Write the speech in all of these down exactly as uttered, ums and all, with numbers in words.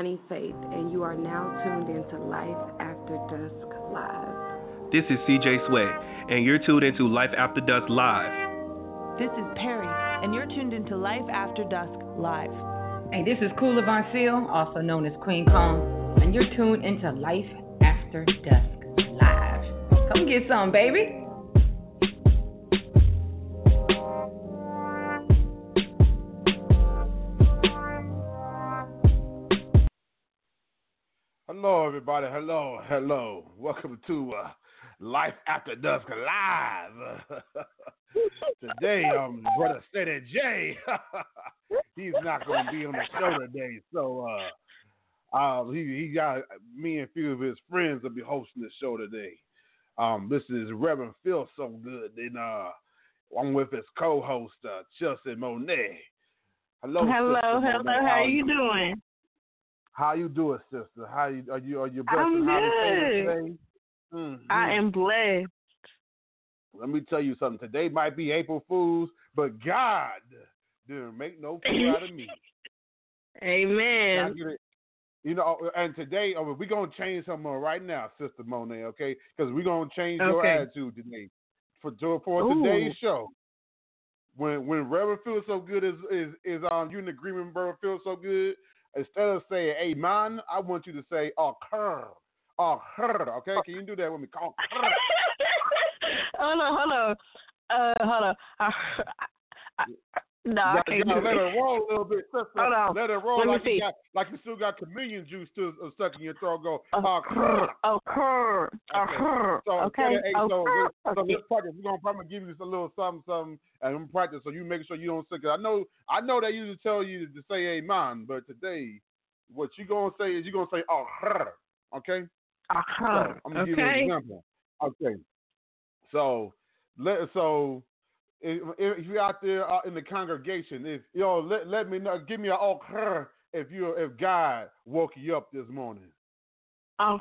Imani Faith, and you are now tuned into Life After Dusk Live. This is C J Sway, and you're tuned into Life After Dusk Live. This is Perry, and you're tuned into Life After Dusk Live. Hey, this is Kula Von Seal, also known as Queen Kong, and you're tuned into Life After Dusk Live. Come get some, baby. Hello, everybody. Hello, hello. Welcome to uh, Life After Dusk Live. Today, um, brother Steady J, he's not going to be on the show today. So, uh, uh, he he got me and a few of his friends will be hosting the show today. Um, this is Reverend Phil So Good, and uh, I'm with his co-host uh, Chelsea Monet. Hello, hello, Sister hello. Monet. How, How are you doing? How you doing, sister? How you are you are you blessed I'm and highly good. favored today? Mm-hmm. I am blessed. Let me tell you something. Today might be April Fool's, but God didn't make no fool out of me. Amen. You know, and today oh, we're gonna change something right now, Sister Monet. Okay, because we're gonna change your okay. attitude today for for Ooh. today's show. When when Reverend Feels So Good is is is on um, you in agreement, Reverend Feels So Good. Instead of saying amen, I want you to say oh her, oh her. Okay, can you do that with me? Oh, her. hold on, hold on, uh, hold on. I, I, no, I can't you do let it. it roll a little bit, sister. Hold on. Let it roll Let like me you see. got, like you still got communion juice still uh, stuck in your throat. Go, oh, oh, her. oh, her. Oh, her. So, okay. Hey, oh, so, her. so okay. let's practice. We're gonna probably give you a little something, something, and we'll practice so you make sure you don't sick. I know, I know they usually tell you to say amen, but today, what you gonna say is you gonna say oh her. Okay. Oh, her. So, I'm gonna okay. give you an example. Okay. So, let so. If, if you're out there uh, in the congregation, if you know, let, let me know, give me an oh her if you if God woke you up this morning. Oh.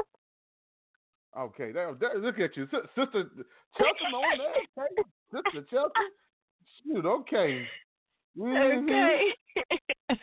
Okay, that, that, look at you, Sister Chelsea on there. Okay. Sister Chelsea, shoot, okay, mm-hmm. okay.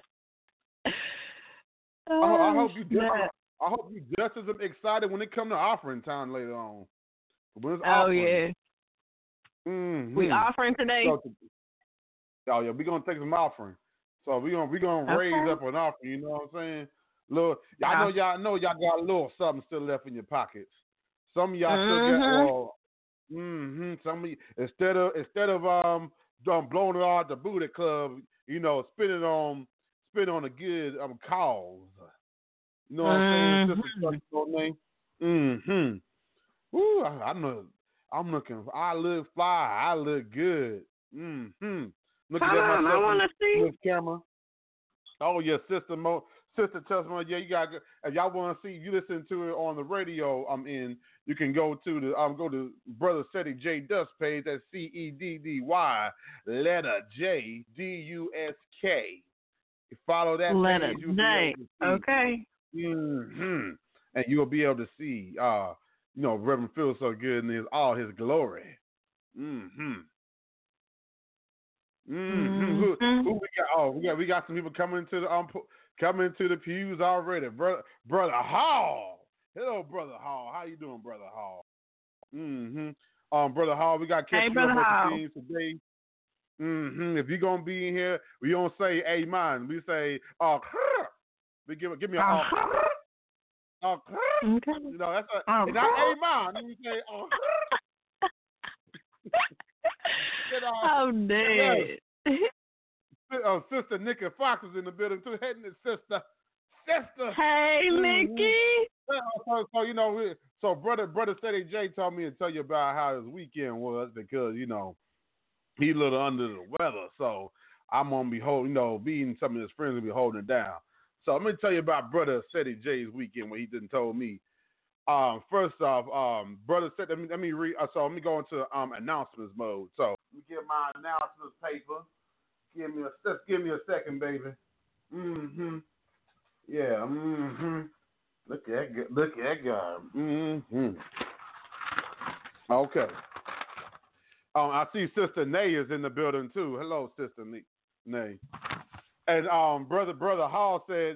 I, I hope you. oh, Just, I hope you just as excited when it come to offering time later on. When it's oh offering. yeah. Mm-hmm. We offering today. So, oh yeah, we gonna take some offering. So we gonna we gonna okay. raise up an offering. You know what I'm saying? Little, I know y'all know y'all got a little something still left in your pockets. Some of y'all mm-hmm. still got well. Mm-hmm. Some of you, instead of instead of um, um blowing it out the booty club, you know, spend it on spend it on a good um cause. You know what mm-hmm. I'm saying? Sister, mm-hmm. Woo, I, I know. I'm looking. I look fly. I look good. Mm-hmm. Looking Come at on, myself I want to see this camera. Oh yeah, sister Mo, sister Chelsea. Yeah, you got. If y'all want to see, you listen to it on the radio. I'm in. You can go to the um go to Brother Ceddy J Dusk page. That's C E D D Y letter J D U S K. You follow that letter page. You'll J. be able to see. Okay. Mm-hmm. And you'll be able to see. Uh. You know, Reverend Phil So Good in his, all his glory. Mm-hmm. Mm-hmm. Mm-hmm. Who, who we got? Oh, we got we got some people coming to the um coming to the pews already. Brother Brother Hall. Hello, Brother Hall. How you doing, Brother Hall? Mm-hmm. Um, Brother Hall, we got catch hey, you Brother up Hall. with the today. Mm-hmm. If you're gonna be in here, we don't say amen. We say oh, we give give me a oh. Oh, okay. You know, that's a, oh, it's not amen. You say, oh, you know, I'm dead. Yeah. Uh, Sister Nikki Fox is in the building too. Hey, sister, sister. Hey, mm-hmm. Nikki. So, so, you know, we, so brother, brother Steady J told me to tell you about how his weekend was because you know he a little under the weather. So I'm gonna be holding, you know, being some of his friends will be holding it down. So let me tell you about Brother Steady J's weekend when he didn't told me. Um, first off, um, Brother Steady, let me, let me read. Uh, so let me go into um announcements mode. So let me get my announcements paper. Give me a just give me a second, baby. Mm-hmm. Yeah. Mm-hmm. Look at that. Look at that guy. Mm-hmm. Okay. Um, I see Sister Nay is in the building too. Hello, Sister Nay. And um, brother, brother Hall said that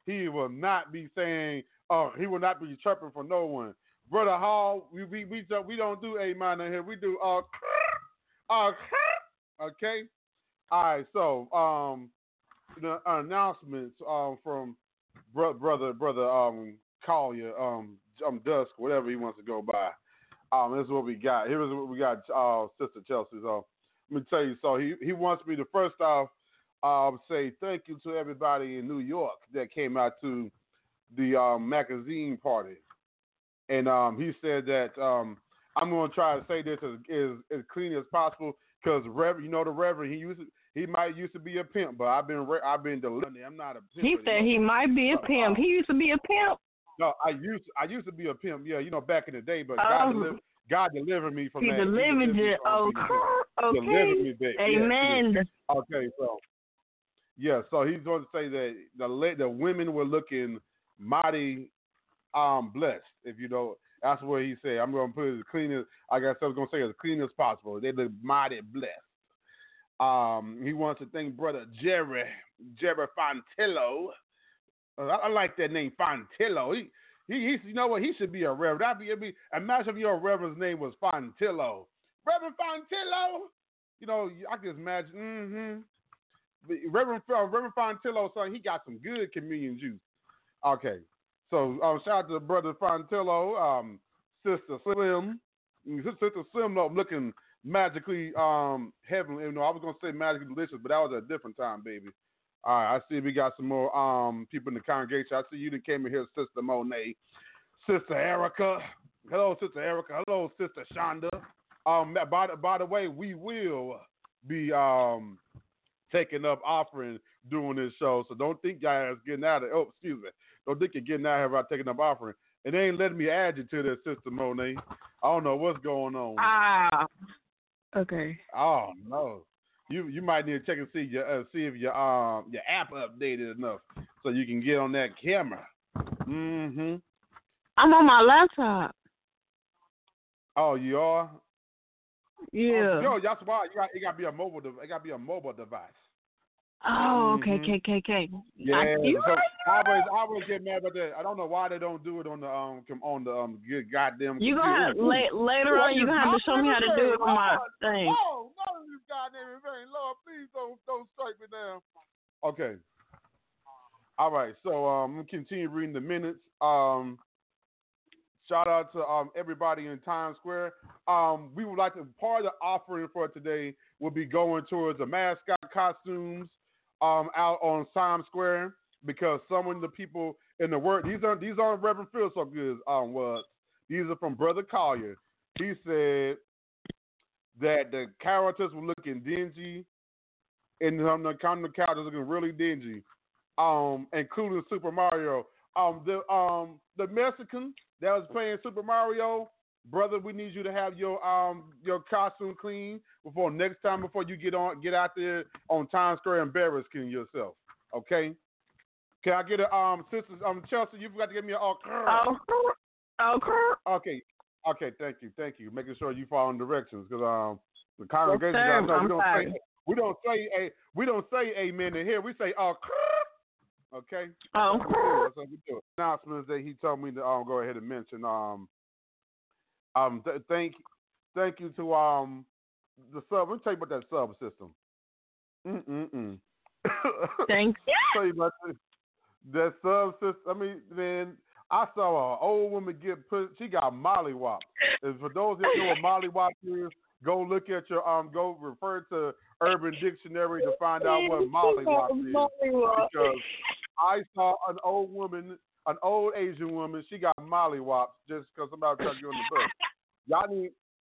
he will not be saying, oh, he will not be chirping for no one. Brother Hall, we we we don't, we don't do a minor here. We do uh, uh okay. All right, so um the announcements um from bro- brother brother um Collier um um Dusk, whatever he wants to go by. Um, this is what we got. Here's what we got. Uh, Sister Chelsea. So let me tell you. So he he wants me to first off um say thank you to everybody in New York that came out to the um, magazine party. And um, he said that um, I'm going to try to say this as, as, as clean as possible because Reverend, you know, the Reverend, he used to, he might used to be a pimp, but I've been I've been delivering. I'm not a pimp. He said he might be a pimp. He used to be a pimp. No, I used to, I used to be a pimp. Yeah, you know, back in the day, but um, God delivered God delivered me from he that. Delivered he you. Oh, okay. Delivered me, baby. Amen. Yeah, okay, so yeah, so he's going to say that the the women were looking mighty um blessed, if you know. That's what he said. I'm going to put it as clean as, I guess I was going to say as clean as possible. They look mighty blessed. Um, he wants to thank Brother Jerry, Jerry Fontillo. Uh, I, I like that name, Fontillo. He, he, he's, you know what? He should be a reverend. That'd be, be, imagine if your reverend's name was Fontillo. Reverend Fontillo. You know, I can imagine. Mm-hmm. Reverend, uh, Reverend Fontillo, son, he got some good communion juice. Okay. So um, shout out to Brother Fontillo, um, Sister Slim. Sister Slim looking magically um, heavenly. You know, I was going to say magically delicious, but that was a different time, baby. All right, I see we got some more um, people in the congregation. I see you that came in here, Sister Monet. Sister Erica. Hello, Sister Erica. Hello, Sister Shonda. Um, by, the, by the way, we will be um, taking up offering during this show, so don't think y'all is getting out of it. Oh, excuse me. Don't think you're getting out here about taking up offering. And they ain't letting me add you to this, Sister Monet. I don't know what's going on. Ah, okay. Oh no, you you might need to check and see your uh, see if your um your app updated enough so you can get on that camera. Mm-hmm. I'm on my laptop. Oh, you are? Yeah. Oh, yo, that's why you got it. Got to be a mobile. It got to be a mobile device. Oh, okay, mm-hmm. okay, okay, okay. Yeah, I, so I always, I always get mad about that. I don't know why they don't do it on the um on the um goddamn. You gonna have la- later on. You gonna have to show me how to do it on my thing. Oh, none of these goddamn things, Lord, please don't don't strike me down. Okay. All right, so um, I'm gonna continue reading the minutes. Um, shout out to um everybody in Times Square. Um, we would like to part of the offering for today will be going towards the mascot costumes. Um, out on Times Square because some of the people in the work these aren't these aren't Reverend Phil so good um was these are from Brother Collier. He said that the characters were looking dingy and um, the kind of characters looking really dingy, um, including Super Mario. Um, the um the Mexican that was playing Super Mario. Brother, we need you to have your um your costume clean before next time before you get on get out there on Times Square and embarrassing yourself. Okay? Can I get a um sisters um Chelsea? You forgot to give me a oh oh oh okay okay thank you thank you making sure you following directions because um the congregation yes, know, we don't sorry. say we don't say a we don't say amen in here we say oh okay oh that's what we do. Announcements that he told me to um go ahead and mention um. Um, th- thank, thank you to um the sub. Let me tell you about that sub system. Mm mm mm. Thank you. Tell you about that, that sub system. I mean, man, I saw an old woman get put. She got mollywop. And for those that know what mollywop is, go look at your um. Go refer to Urban Dictionary to find out what mollywop is. Because I saw an old woman. An old Asian woman, she got mollywops just because somebody tried to get on the bus. Y'all need,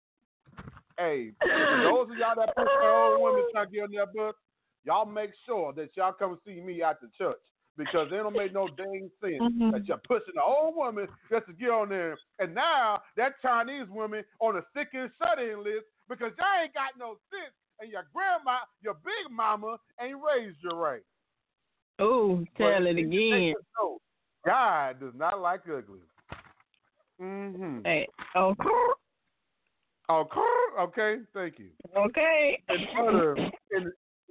hey, for those of y'all that push the old women trying to get on their bus, y'all make sure that y'all come see me at the church because they don't make no dang sense mm-hmm. that you're pushing the old woman just to get on there. And now that Chinese woman on a sick and shut-in list because y'all ain't got no sense and your grandma, your big mama ain't raised you right. Oh, tell but it again. God does not like ugly. Mm-hmm. Hey, oh, oh, okay. Thank you. Okay. In other, in,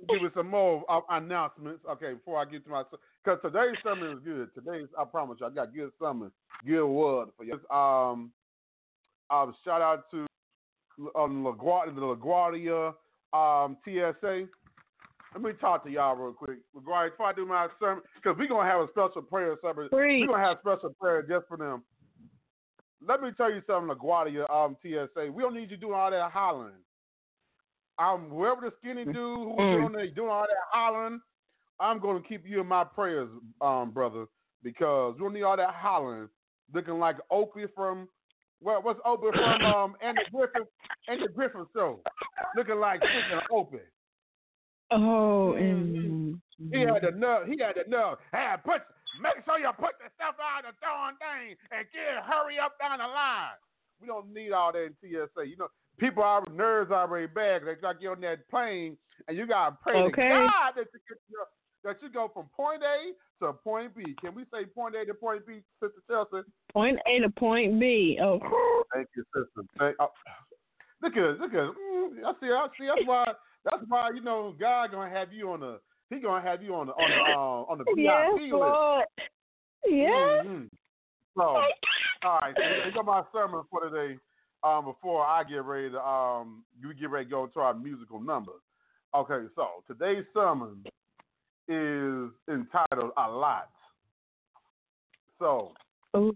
give you some more uh, announcements. Okay, before I get to my, because today's sermon is good. Today's, I promise you, I got good sermon, good word for you. Um, um, shout out to um, LaGuardia, the LaGuardia um, T S A. Let me talk to y'all real quick. LaGuardia, before I do my sermon, because we're going to have a special prayer service. We're going to have special prayer just for them. Let me tell you something, LaGuardia um, T S A. We don't need you doing all that hollering. Um, whoever the skinny dude who's mm. doing, that, doing all that hollering, I'm going to keep you in my prayers, um, brother, because we don't need all that hollering, looking like Opie from, well, what's Opie from um, Andy Griffith, Andy Griffith show, looking like freaking Opie. Oh, mm-hmm. He had the nerve. He had the nerve. Hey, put, make sure you put the stuff out of the darn thing and get hurry up down the line. We don't need all that in T S A. You know, people are nerves already bad. They got to get on that plane, and you got to pray okay. to God that you get your, that you go from point A to point B. Can we say point A to point B, Sister Chelsea? Point A to point B. Oh, thank you, sister. Thank, oh. Look at, look at. Mm, I see. I see. That's why. That's why, you know, God gonna have you on the he gonna have you on the on the uh, on the V I P yes, list. Lord. Yeah. Mm-hmm. So, all right, so here's my sermon for today. Um, before I get ready to um, we get ready to go to our musical number. Okay, so today's sermon is entitled "A Lot." So, Ooh.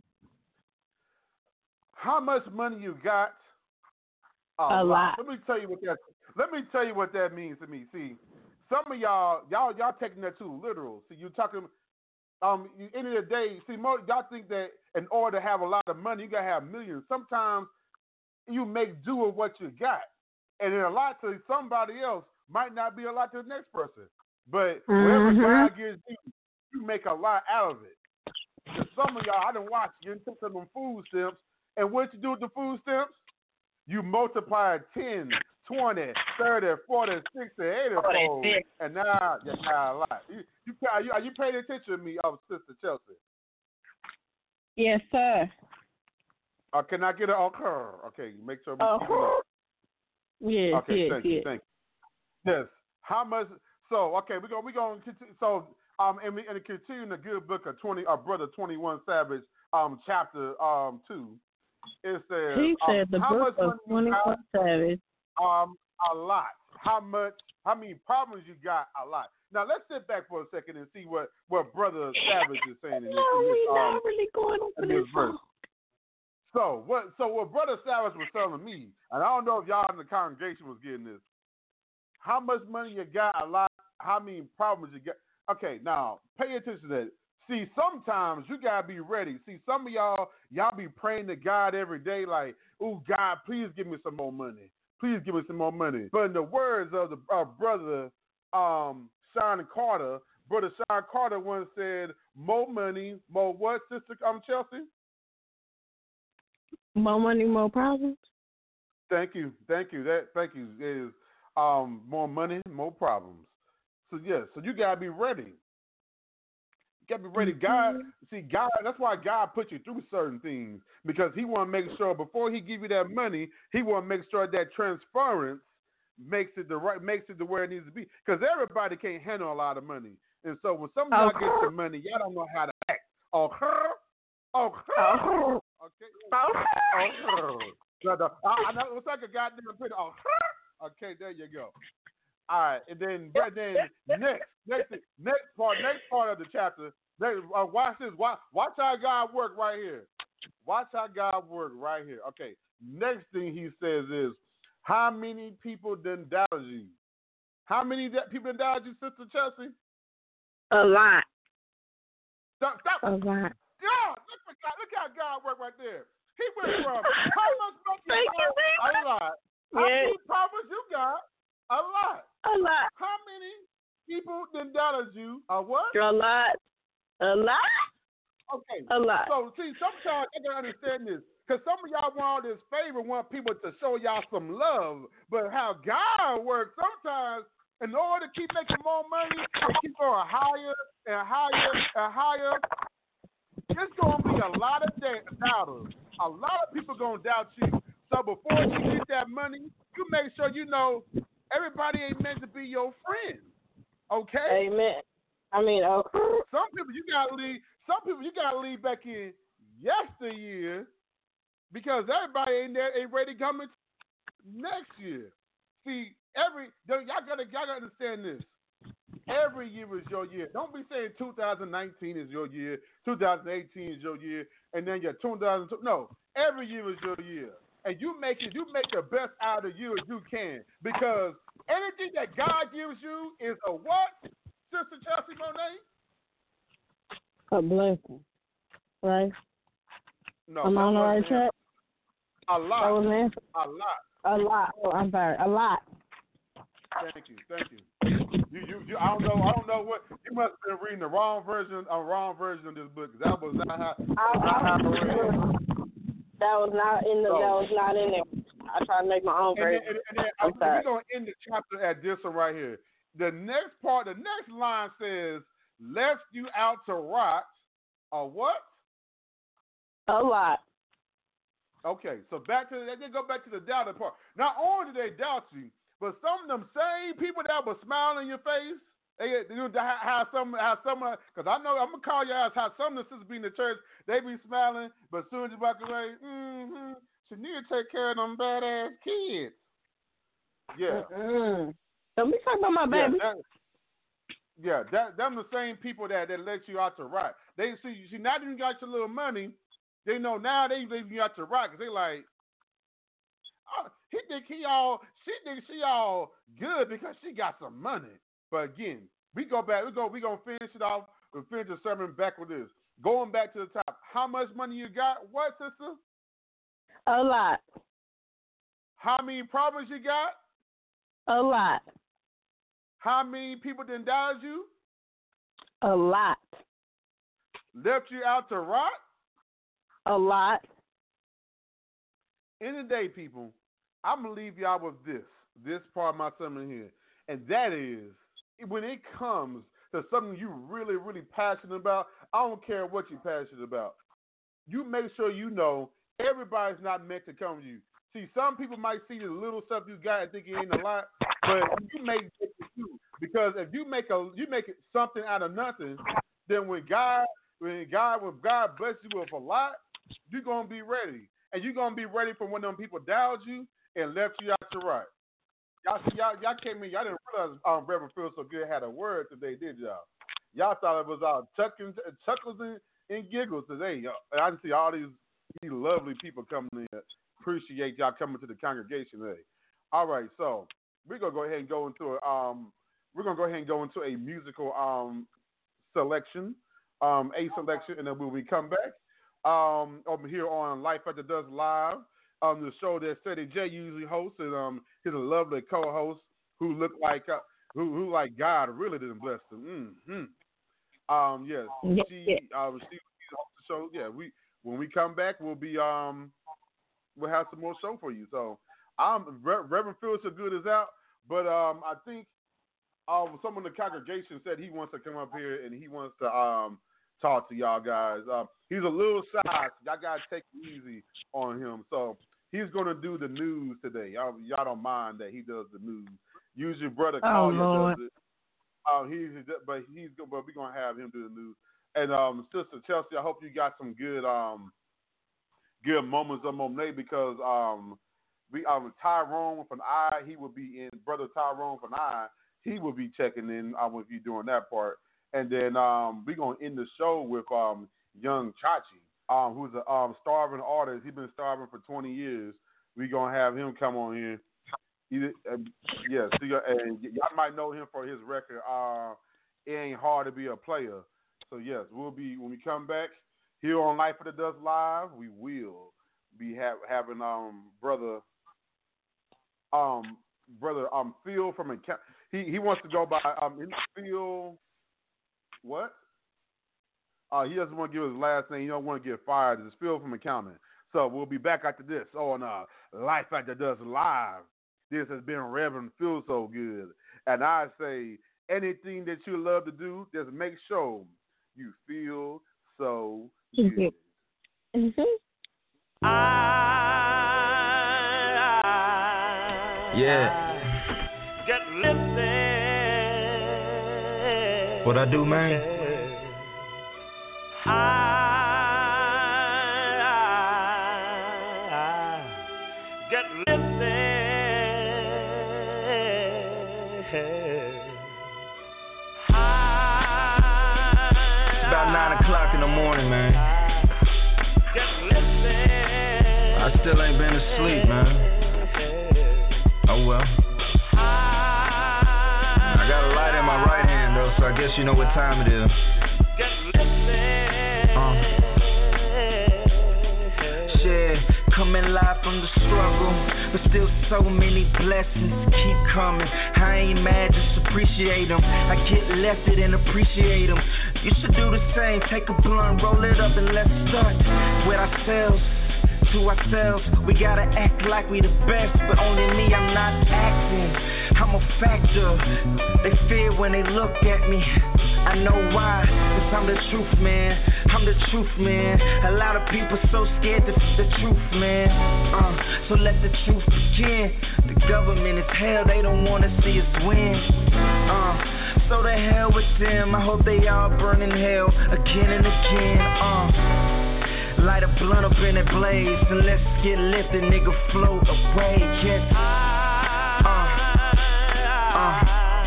How much money you got? A, A lot. lot. Let me tell you what that. Let me tell you what that means to me. See, some of y'all, y'all, y'all taking that too literal. See, you talking. Um, end of the day, see, most y'all think that in order to have a lot of money, you gotta have millions. Sometimes you make do with what you got, and then a lot to somebody else might not be a lot to the next person. But whatever mm-hmm. God gives you, you make a lot out of it. And some of y'all, I done watched you took some of them food stamps, and what you do with the food stamps? You multiply ten, twenty, thirty, forty, sixty, eighty fold, and now you got a lot. You, you, are, you, are you paying attention to me, oh, Sister Chelsea? Yes, sir. Uh, can I get an occur? Okay, make sure. Oh. Yes, okay, yes, thank yes. you, thank you. Yes. How much? So, okay, we're gonna we're gonna continue. So, um, and we and continue the good book of twenty, our brother twenty-one Savage, um, chapter um two. It says, he said um, the how book much of twenty-one Savage. Um, a lot. How much? How many problems you got? A lot. Now let's sit back for a second and see what, what Brother Savage is saying in this, no, in this, we're um, not really going over in this this verse. So what? So what Brother Savage was telling me, and I don't know if y'all in the congregation was getting this. How much money you got? A lot. How many problems you got? Okay, now pay attention to that. See, sometimes you gotta be ready. See, some of y'all, y'all be praying to God every day, like, "Oh God, please give me some more money. Please give me some more money." But in the words of the uh, brother um, Sean Carter, brother Sean Carter once said, "More money, more what, Sister um, Chelsea? More money, more problems." Thank you, thank you. That thank you is um, more money, more problems. So yes, so you gotta be ready. You gotta be ready. God, see, God. That's why God put you through certain things, because He want to make sure before He give you that money, He want to make sure that transference makes it the right, makes it to where it needs to be. Because everybody can't handle a lot of money, and so when some of y'all okay. get some money, y'all don't know how to act. Oh, her, oh, her. Okay. Oh, her. No, no. I, I know it's like a goddamn pit. Oh, her. Okay, there you go. All right, and then, then next, next, next part, next part of the chapter. Next, uh, watch this. Watch, watch how God work right here. Watch how God work right here. Okay. Next thing He says is, how many people done doubted you? How many da- people done doubted you, Sister Chelsea? A lot. Stop, stop. A lot. Yeah, look, for God, look how God worked right there. He went from how much money you got? A lot. How yes. many problems you got? A lot. A lot. How many people done doubted you? A what? A lot. A lot? Okay. A lot. So, see, sometimes I don't understand this. Because some of y'all want all this favor, want people to show y'all some love. But how God works, sometimes, in order to keep making more money and keep going higher and higher and higher, it's going to be a lot of doubters. A lot of people going to doubt you. So before you get that money, you make sure you know everybody ain't meant to be your friend. Okay. Amen. I mean, okay. Some people you gotta leave. Some people you gotta leave back in yesteryear because everybody ain't there ain't ready to come in next year. See, every y'all gotta y'all gotta understand this. Every year is your year. Don't be saying two thousand nineteen is your year, two thousand eighteen is your year, and then your two thousand two. No, every year is your year, and you make it. You make the best out of you as you can because anything that God gives you is a what, Sister Chelsea Monet? A blessing, right? No, I'm on the right track. A lot. That was an answer. A lot. A lot. Oh, I'm sorry. A lot. Thank you. Thank you. You, you, you. I don't know. I don't know what you must have been reading the wrong version. A wrong version of this book. That was not how. I, not I, how I read. That was not in the. So, that was not in there. I tried to make my own version. And then, and then, I'm I, sorry. we're gonna end the chapter at this one right here. The next part, the next line says, "Left you out to rot." A what? A lot. Okay, so back to the, let's go back to the doubting part. Not only do they doubt you, but some of them same people that were smiling in your face, they, they how some how some because I know I'm gonna call your ass how some of the sisters be in the church, they be smiling, but as soon as you walk away, mm-hmm, she need to take care of them badass kids. Yeah. Mm-mm. Don't be talking about my baby. Yeah, that, yeah, that them the same people that, that let you out to rot. They see see now that you got your little money, they know now they leave you out to rot because they like, oh, he think he all she think she all good because she got some money. But again, we go back, we go we gonna finish it off. We'll finish the sermon back with this. Going back to the top. How much money you got? What, sister? A lot. How many problems you got? A lot. How many people done died you? A lot. Left you out to rot? A lot. In the day, people, I'm going to leave y'all with this, this part of my sermon here. And that is, when it comes to something you really, really passionate about, I don't care what you're passionate about. You make sure you know everybody's not meant to come to you. See, some people might see the little stuff you got and think it ain't a lot, but you make it too. Because if you make a you make it something out of nothing, then when God when God when God bless you with a lot, you're gonna be ready. And you're gonna be ready for when them people doubted you and left you out to right. Y'all see y'all y'all came in, y'all didn't realize um Reverend Feel So Good had a word today, did y'all? Y'all thought it was all chuckles, chuckles and, and giggles today. And I can see all these, these lovely people coming in. Appreciate y'all coming to the congregation today. All right, so we're gonna go ahead and go into a, um we're gonna go ahead and go into a musical um selection, um a selection, and then when we come back um over here on Life After Dusk Live, um the show that Steady J usually hosts, and um he's a lovely co-host who look like uh, who who like God really didn't bless them. Mm-hmm. Um yes, Yeah, she yeah. um she, she hosts the show. Yeah, we when we come back we'll be um. we'll have some more show for you. So, um, Re- Reverend Phil So Good is out, but um, I think um, someone in the congregation said he wants to come up here and he wants to um talk to y'all guys. Um, he's a little shy, so y'all gotta take it easy on him. So he's gonna do the news today. Y'all, y'all don't mind that he does the news. Usually, Brother Oh, Collier Lord. does it. Um, he's but he's but we're gonna have him do the news. And um, Sister Chelsea, I hope you got some good um. good moments of Monet because um we um Tyrone with an I, he will be in Brother Tyrone with an I, he will be checking in um, with you doing that part. And then um we're gonna end the show with um Young Chachi, um who's a um starving artist. He's been starving for twenty years. We're gonna have him come on here. He, uh, yeah, see, and y'all might know him for his record, uh It Ain't Hard to Be a Player. So yes, we'll be when we come back here on Life After Dusk Live, we will be ha- having um brother um brother um Phil from account. He he wants to go by um Phil what? Uh he doesn't want to give his last name. He don't want to get fired. It's Phil from accounting. So we'll be back after this on uh Life After Dusk Live. This has been Reverend Phil So Good, and I say anything that you love to do, just make sure you feel so. Mm-hmm. I, I, Yeah. get lifted What I do, man? I, I get lifted. It's about nine o'clock in the morning, man. I still ain't been asleep, man. Oh well. I got a light in my right hand though, so I guess you know what time it is. Uh. Shit, coming live from the struggle, but still so many blessings keep coming. I ain't mad, just appreciate them. I get left it and appreciate them. You should do the same, take a blunt, roll it up and let's start with ourselves. To ourselves, we gotta act like we the best, but only me, I'm not acting. I'm a factor. They fear when they look at me. I know why, cause I'm the truth, man. I'm the truth, man. A lot of people so scared to f- the truth, man. Uh, so let the truth begin. The government is hell, they don't wanna see us win. Uh, so the hell with them. I hope they all burn in hell again and again. Uh. Light a blunt up in that blaze and let's get lifted, nigga, float away, yes. Uh, uh,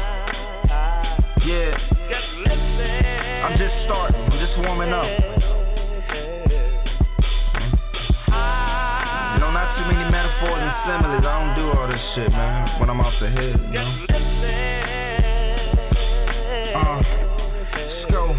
yeah. I'm just starting, I'm just warming up. You know, not too many metaphors and similes. I don't do all this shit, man, when I'm off the head, you know. Uh, let's go.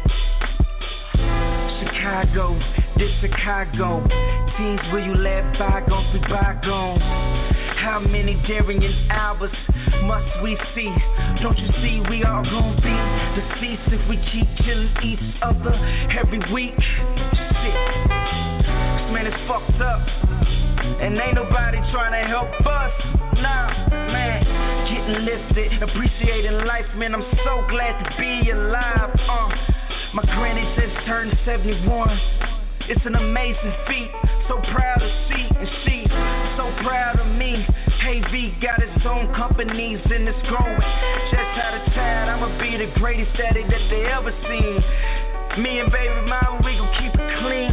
Chicago. This Chicago, teens where you let bygones be bygones. How many daring hours must we see? Don't you see we all gon' be deceased if we keep killing each other every week? Shit, this man is fucked up, and ain't nobody trying to help us. Nah, man, getting lifted, appreciating life, man. I'm so glad to be alive. Uh, my granny just turned seventy-one. It's an amazing feat, so proud to see, and she so proud of me. Hey V got its own companies and it's growing. Just out of town, I'ma be the greatest daddy that they ever seen. Me and baby mama, we gon' keep it clean.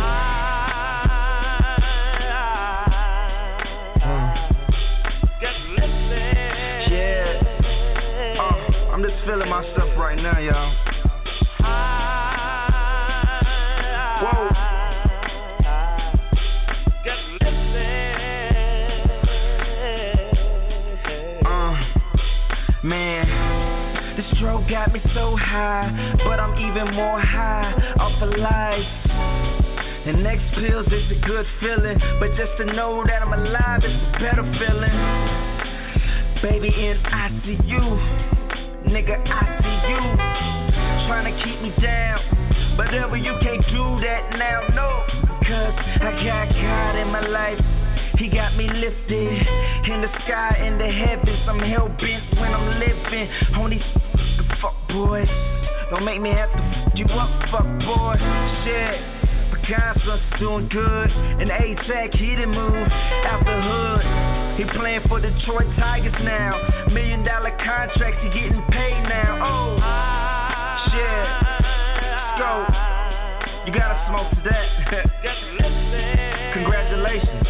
Uh. Yeah, uh, I'm just feeling myself right now, y'all. Whoa. Man, this drug got me so high, but I'm even more high off of life. The next pills is a good feeling, but just to know that I'm alive is a better feeling. Baby in I C U, nigga I see you, trying to keep me down, but ever you can't do that now, no, cause I got God in my life. He got me lifted in the sky, in the heavens. I'm hell-bent when I'm living on these fuck boys. Don't make me have to fuck you up, fuck boy. Shit, Picasso's doing good. And A-Tech, he done moved out the hood. He playing for Detroit Tigers now. Million dollar contracts, he getting paid now. Oh, shit, let's go. You gotta smoke to that. Congratulations.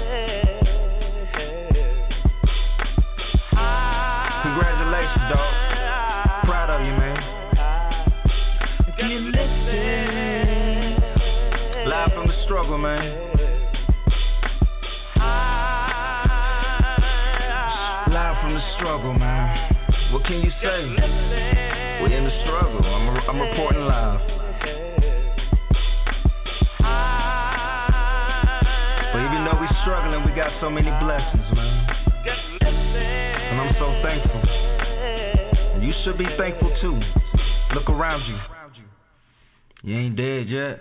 Congratulations, dog. Proud of you, man. If you listen, live from the struggle, man. Live from the struggle, man. What can you say? We're in the struggle. I'm, a, I'm reporting live. But even though we're struggling, we got so many blessings, man. And I'm so thankful. And you should be thankful too. Look around you. You ain't dead yet.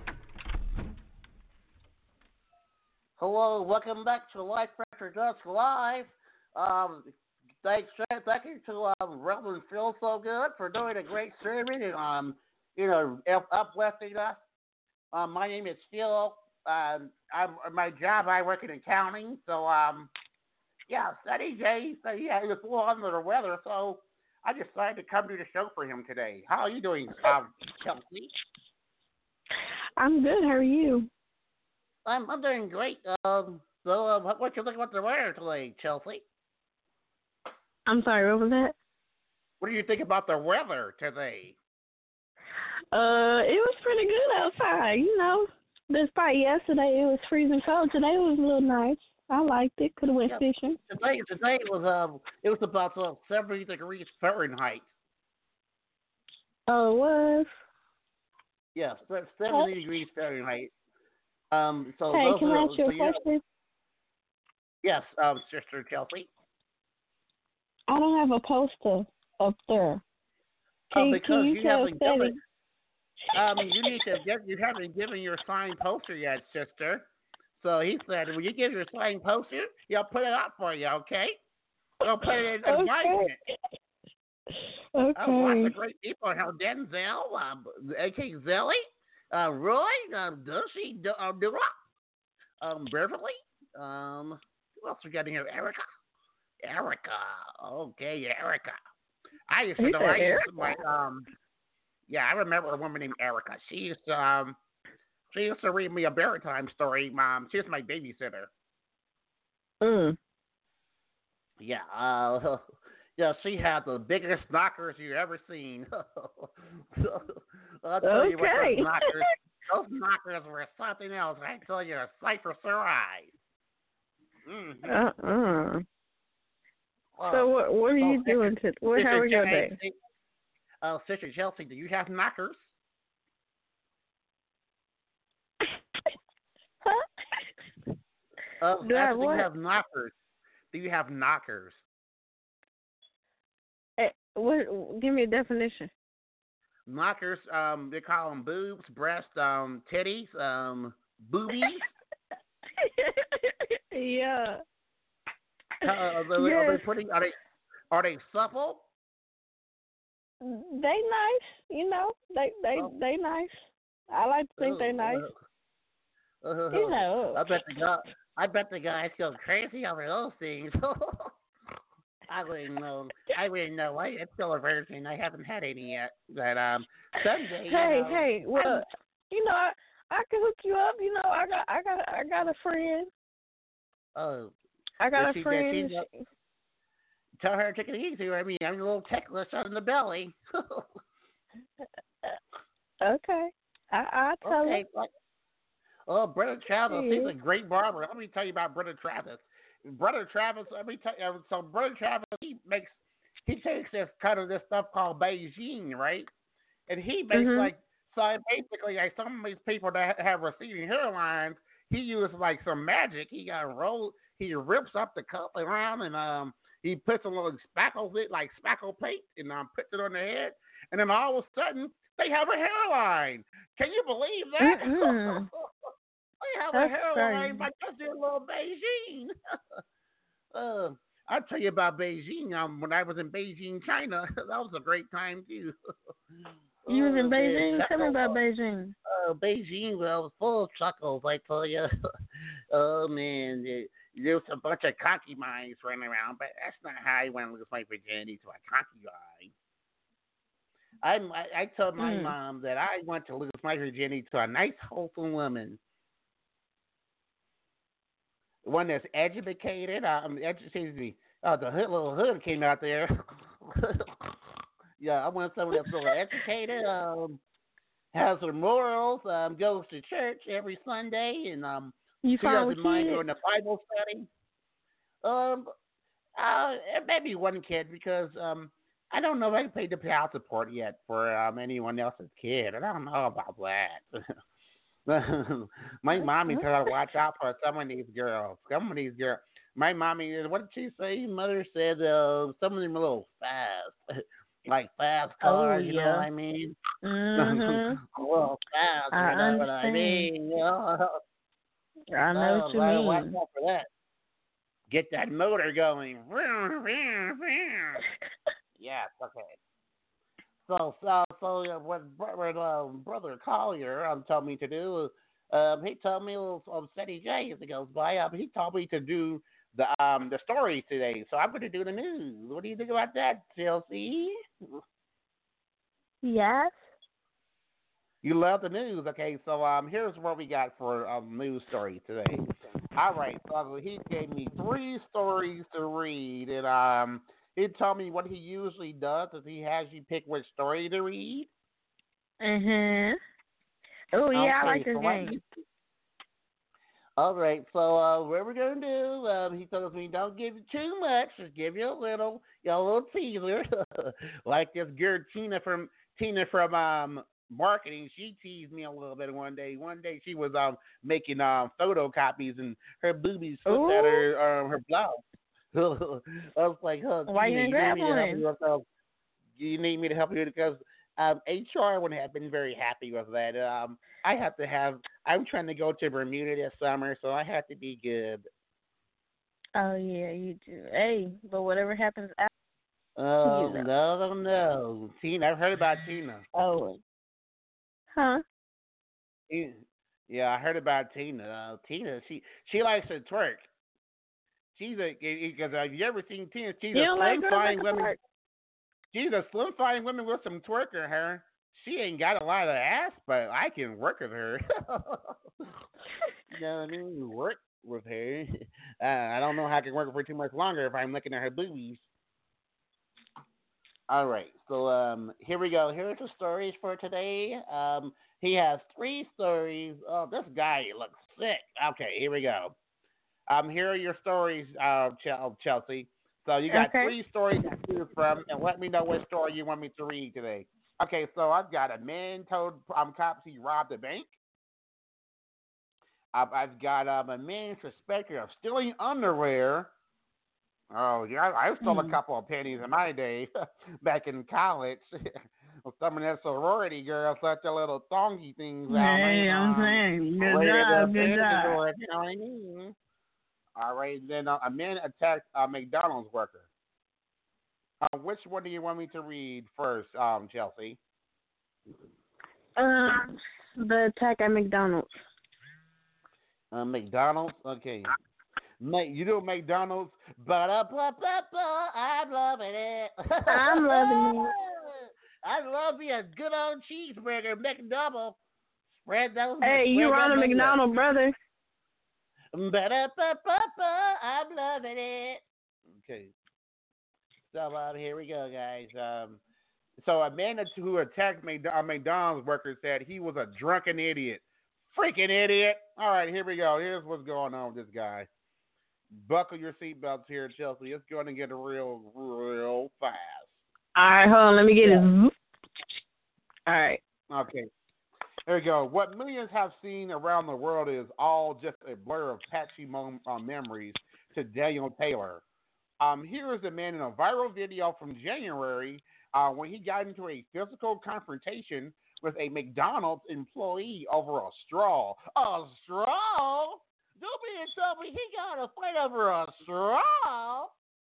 Hello, welcome back to Life After Dusk Live. Um, thanks, thank you to um, Reverend Phil So Good for doing a great streaming and um, you know, uplifting us. Um, my name is Phil. Um, I'm my job. I work in accounting, so um. Yeah, Sunny J, so yeah, he was a little under the weather, so I decided to come do the show for him today. How are you doing, um, Chelsea? I'm good. How are you? I'm I'm doing great. Um, so uh, what, what you think about the weather today, Chelsea? I'm sorry. What was that? What do you think about the weather today? Uh, it was pretty good outside. You know, despite yesterday it was freezing cold. Today it was a little nice. I liked it. Could have went Yeah, fishing. today today was um it was about uh, seventy degrees Fahrenheit. Oh, it was. Yes, yeah, seventy Hey. degrees Fahrenheit. Um, so Hey, those can I are, ask you so a you know, question? yes, um, Sister Chelsea. I don't have a poster up there. Can, Oh, can because you you tell haven't Steady? given um you need to get you haven't given your signed poster yet, sister. So he said, when you give your signed poster, he'll put it up for you, okay? He'll put it in advisement. Okay. Oh, lots Okay. of great people. How Denzel, um, A K Zelly, uh, Roy, um, Dushy, D- uh, Dura, um, Beverly, um, who else we got in here? Erica. Erica. Okay, Erica. I used to You know. said I used Erica? to like. Um, yeah, I remember a woman named Erica. She used to. Um, she used to read me a bedtime story. Mom, she was my babysitter. Mm. Yeah. Uh, yeah, she had the biggest knockers you ever seen. I'll tell you what, Okay. those knockers. Those knockers were something else. I tell you, a sight for sore eyes. Mm-hmm. Uh-uh. Well, So what what are so you Sister- doing to? What Sister how was your Chelsea- day? Uh, Sister Chelsea, do you have knockers? Huh? Uh, Do I actually, have do what? you have knockers? Do you have knockers? Eh, what? Give me a definition. Knockers, um, they call them boobs, breast, um, titties, um, boobies. Yeah. Uh, are, they, are Yes. they putting? Are they? Are they supple? They nice, you know. They they Oh. they nice. I like to think they nice. Uh, uh, You know. I bet the guy. I bet the guys go crazy over those things. I wouldn't know. I wouldn't know. I, I'm still a virgin. I haven't had any yet. But um, someday. Hey, you know, hey, well, I'm- you know, I, I can hook you up. You know, I got, I got, I got a friend. Oh, I got does a she- does friend. she know- tell her to take it easy. I mean, I'm a little ticklish on the belly. Okay, I, I tell okay. But, oh, Brother Travis, he's Yeah. a great barber. Let me tell you about Brother Travis. Brother Travis, let me tell you. So Brother Travis, he makes, he takes this kind of this stuff called Beijing, right? And he makes Mhm. like, so basically, like some of these people that have receding hairlines, he uses like some magic. He got roll, he rips up the cup around and um. He puts a little spackle it like spackle paint and um, puts it on their head, and then all of a sudden they have a hairline. Can you believe that? Mm-mm. They have That's a hairline crazy. by just doing a little Beijing. uh, I'll tell you about Beijing. Um, when I was in Beijing, China, that was a great time too. You was in Oh, man, Beijing? that Tell me about was- Beijing. uh, Beijing, well, was full of chuckles, I tell you. Oh, man. It, there was a bunch of cocky minds running around, but that's not how I went to lose my virginity to a cocky guy. I, I, I told my Mm. mom that I want to lose my virginity to a nice, wholesome woman. One that's educated. Um, edu- excuse me. Oh, the hood, little hood came out there. Yeah, I want someone that's a little educated. Um, has her morals. Um, goes to church every Sunday, and um, You she found doesn't mind kids? doing the Bible study. Um, uh, maybe one kid because um, I don't know if I can pay the child support yet for um anyone else's kid. I don't know about that. My mommy told her to watch out for some of these girls. Some of these girls. My mommy, what did she say? Mother said uh, some of them are a little fast. Like fast cars, Oh, you know yeah. what I mean? Mhm. A little fast, I you know what I understand. mean? You know? I know Oh, what you right, watch mean. out for that. Get that motor going. Yes, okay. So, so, so uh, what, what uh, Brother Collier um, told me to do, um, he told me, um, Steady J as it goes by, um, he told me to do the um the stories today. So I'm going to do the news. What do you think about that, Chelsea? Yes. You love the news. Okay, so um here's what we got for um news story today. All right, so he gave me three stories to read, and um he told me what he usually does is he has you pick which story to read. Mhm. Oh yeah, Okay, I like this so game. All right, so uh, what we're gonna do? Um, he tells me don't give you too much, just give you a little, you know, a little teaser, like this girl Tina from Tina from um marketing. She teased me a little bit one day. One day she was um making um photocopies and her boobies slipped out her um, her blouse. I was like, huh, Why you Tina, didn't you need me grab to help one? you with those? You need me to help you because um, H R wouldn't have been very happy with that. Um, I have to have. I'm trying to go to Bermuda this summer, so I have to be good. Oh yeah, you do. Hey, but whatever happens after, Oh you know. no, no, no, Tina. I've heard about Tina. Oh. Huh? Yeah, I heard about Tina. Uh, Tina, she she likes to twerk. She's a because have you ever seen Tina? She's You a don't like slim girls fine that woman. twerk? She's a slim fine woman with some twerk in her. She ain't got a lot of ass, but I can work with her. You know what I mean? Work with her. Uh, I don't know how I can work with her too much longer if I'm looking at her boobies. All right, so um, here we go. Here's the stories for today. Um, he has three stories. Oh, this guy looks sick. Okay, here we go. Um, here are your stories, uh, Chelsea. So you got okay. three stories to choose from, and let me know what story you want me to read today. Okay, so I've got a man told um, cops he robbed a bank. Uh, I've got um, a man suspected of stealing underwear. Oh, yeah, I, I stole mm. a couple of pennies in my day back in college. Some of that sorority girls let their little thongy things out. Hey, I'm saying, good job, good job. Door, you know what I mean? All right, then uh, a man attacked a McDonald's worker. Uh, which one do you want me to read first, um, Chelsea? Um, the attack at McDonald's. Uh, McDonald's? Okay. Mate, you know McDonald's? Ba-da-ba-ba-ba, I'm loving it. I'm loving it. I love me a good old cheeseburger, McDouble. Spread those. Hey, spread you Ronald McDonald, brother. Ba-da-ba-ba-ba, I'm loving it. Okay. So um, here we go, guys. Um, so a man who attacked a McDonald's worker said he was a drunken idiot. Freaking idiot. All right, here we go. Here's what's going on with this guy. Buckle your seatbelts here, Chelsea. It's going to get real, real fast. All right, hold on. Let me get yeah. it. All right. Okay. There we go. What millions have seen around the world is all just a blur of patchy mom- uh, memories to Daniel Taylor. Um, here is a man in a viral video from January uh, when he got into a physical confrontation with a McDonald's employee over a straw. A straw? Don't be in trouble. He got a fight over a straw.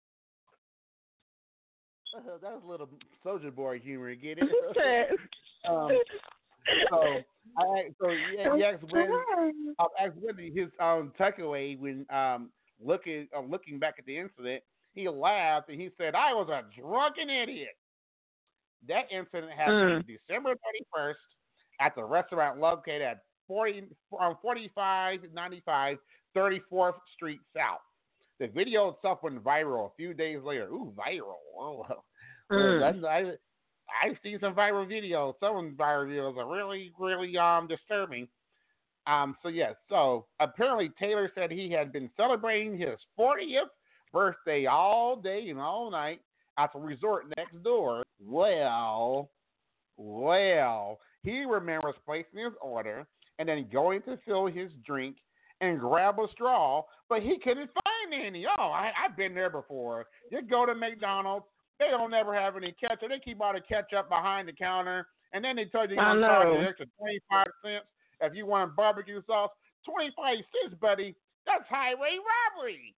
Uh, that was a little Soldier Boy humor. Get it? um, so, I so yeah, he asked when um, asked Wendy his um takeaway when um looking uh, looking back at the incident. He laughed and he said, "I was a drunken idiot." That incident happened mm. December thirty-first at the restaurant located at forty, um, forty-five ninety-five thirty-fourth Street South. The video itself went viral a few days later. Ooh, viral. Oh, mm. that's, I, I've seen some viral videos. Some viral videos are really, really um disturbing. Um. So, yes. So, apparently Taylor said he had been celebrating his fortieth birthday all day and all night at the resort next door. Well, well, he remembers placing his order and then going to fill his drink and grab a straw, but he couldn't find any. Oh, I, I've been there before. You go to McDonald's, they don't ever have any ketchup. They keep all the ketchup behind the counter, and then they tell you you're going to charge an extra twenty-five cents if you want barbecue sauce. twenty-five cents, buddy. That's highway robbery.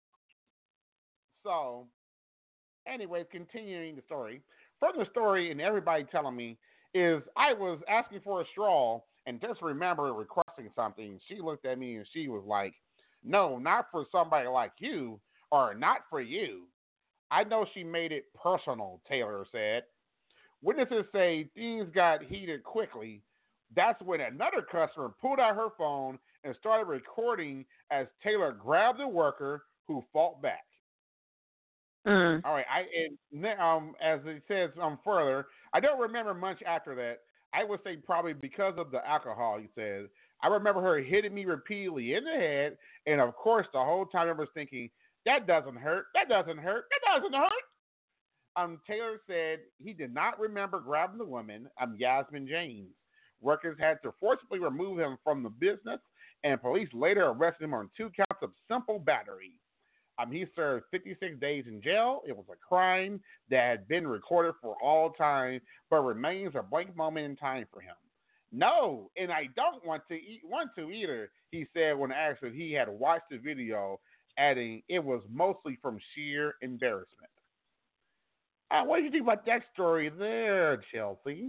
So, anyways, continuing the story. From the story and everybody telling me is I was asking for a straw and just remember requesting something. She looked at me and she was like, No, not for somebody like you, or not for you. I know she made it personal, Taylor said. Witnesses say things got heated quickly. That's when another customer pulled out her phone and started recording as Taylor grabbed the worker who fought back. Mm. All right, I and, um as it says um further, I don't remember much after that. I would say probably because of the alcohol, he says. I remember her hitting me repeatedly in the head, and of course the whole time I was thinking, that doesn't hurt, that doesn't hurt, that doesn't hurt. Um, Taylor said he did not remember grabbing the woman, um, Yasmin James. Workers had to forcibly remove him from the business, and police later arrested him on two counts of simple battery. Um, he served fifty-six days in jail. It was a crime that had been recorded for all time, but remains a blank moment in time for him. No, and I don't want to eat, want to either, he said when asked if he had watched the video, adding it was mostly from sheer embarrassment. Uh, what did you think about that story there, Chelsea?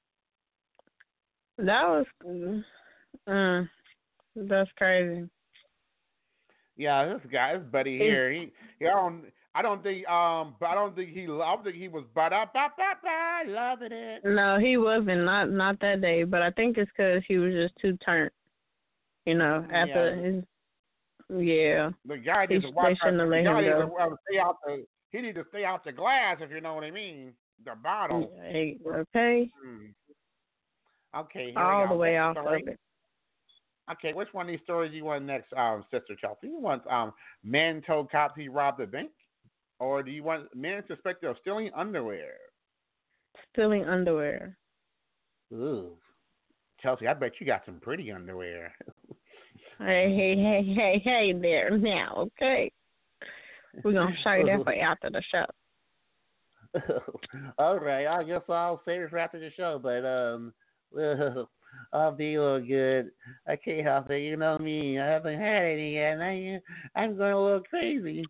That was, mm, that's crazy. Yeah, this guy, this buddy here, he, he I don't, I don't think, um, I don't think he, I don't think he was, ba da ba ba ba, loving it. No, he wasn't, not not that day. But I think it's because he was just too turned. You know, after yeah. his, yeah. The guy needs to watch. The guy needs to uh, stay out the. He needs to stay out the glass, if you know what I mean. The bottle. Hey, okay. Hmm. Okay. All the way off story. of it. Okay, which one of these stories you want next, um, Sister Chelsea? You want um, man told cops he robbed a bank, or do you want man suspected of stealing underwear? Stealing underwear. Ooh, Chelsea, I bet you got some pretty underwear. Hey, hey, hey, hey, hey there now, okay? We're going to show you that for after the show. All right, I guess I'll save it for after the show, but um, well, I'll be a little good. I can't help it, you know me. I haven't had any yet, and I, I'm going a little crazy.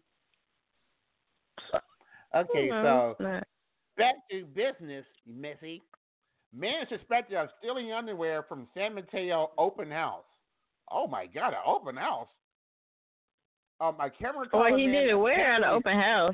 Okay, no, so back to business, Missy. Man suspected of stealing underwear from San Mateo open house. Oh my God, an open house. Um, a camera caught Well, a he man did it where at an open house?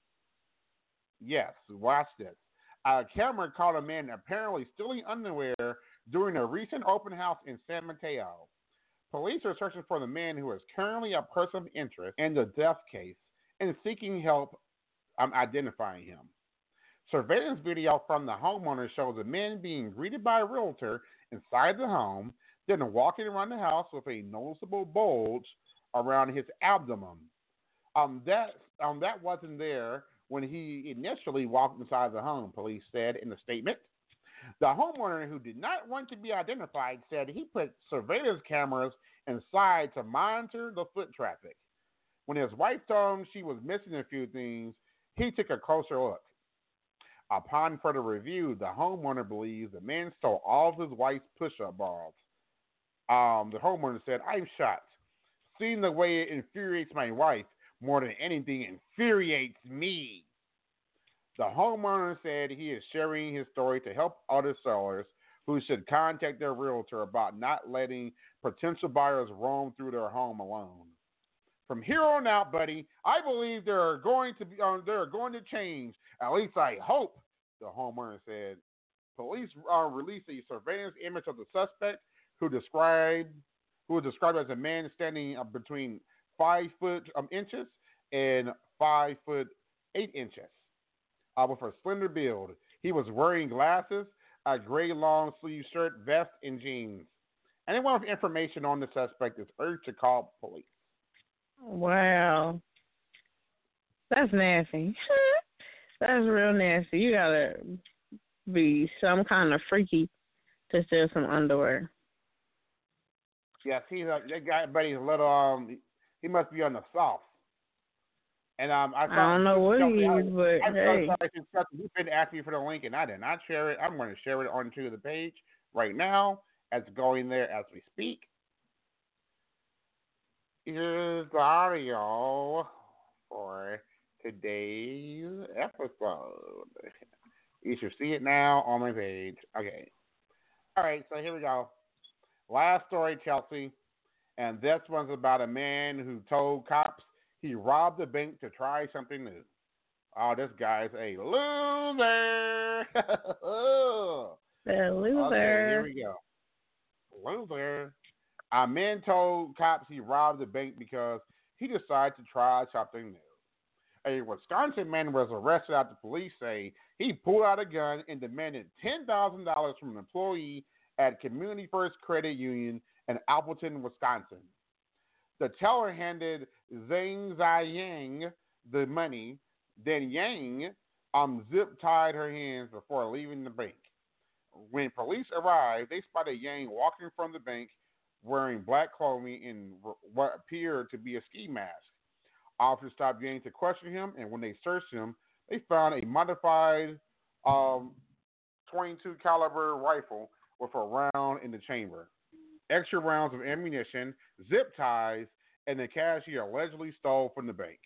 Yes, watch this. A camera caught a man apparently stealing underwear during a recent open house in San Mateo. Police are searching for the man who is currently a person of interest in the death case and seeking help um, identifying him. Surveillance video from the homeowner shows a man being greeted by a realtor inside the home, then walking around the house with a noticeable bulge around his abdomen. Um, that um, that wasn't there when he initially walked inside the home, police said in the statement. The homeowner, who did not want to be identified, said he put surveillance cameras inside to monitor the foot traffic. When his wife told him she was missing a few things, he took a closer look. Upon further review, the homeowner believes the man stole all of his wife's push-up bars. Um, the homeowner said, "I'm shocked. Seeing the way it infuriates my wife more than anything infuriates me." The homeowner said he is sharing his story to help other sellers who should contact their realtor about not letting potential buyers roam through their home alone. From here on out, buddy, I believe there are going to be uh, there are going to change. At least I hope, the homeowner said. Police uh, released a surveillance image of the suspect, who described who was described as a man standing uh, between five foot um, inches and five foot eight inches, uh, with a slender build. He was wearing glasses, a gray long sleeve shirt, vest, and jeans. Anyone with information on the suspect is urged to call police. Wow. That's nasty. That's real nasty. You gotta be some kind of freaky to steal some underwear. Yes, he's a, that guy, but he's a little, um, he must be on the soft. And um, I, I don't know what he is, but I'm hey. so sorry. You've been asking me for the link, and I did not share it. I'm going to share it onto the page right now. It's going there as we speak. Here's the audio for today's episode. You should see it now on my page. Okay. All right, so here we go. Last story, Chelsea. And this one's about a man who told cops he robbed a bank to try something new. Oh, this guy's a loser. The loser. Okay, here we go. Loser. A man told cops he robbed a bank because he decided to try something new. A Wisconsin man was arrested after police say he pulled out a gun and demanded ten thousand dollars from an employee at Community First Credit Union in Appleton, Wisconsin. The teller handed Zhang Ziyang the money. Then Yang um, zip-tied her hands before leaving the bank. When police arrived, they spotted Yang walking from the bank wearing black clothing and what appeared to be a ski mask. Officers stopped Yang to question him, and when they searched him, they found a modified um, twenty-two caliber rifle with a round in the chamber, extra rounds of ammunition, zip ties, and the cash he allegedly stole from the bank.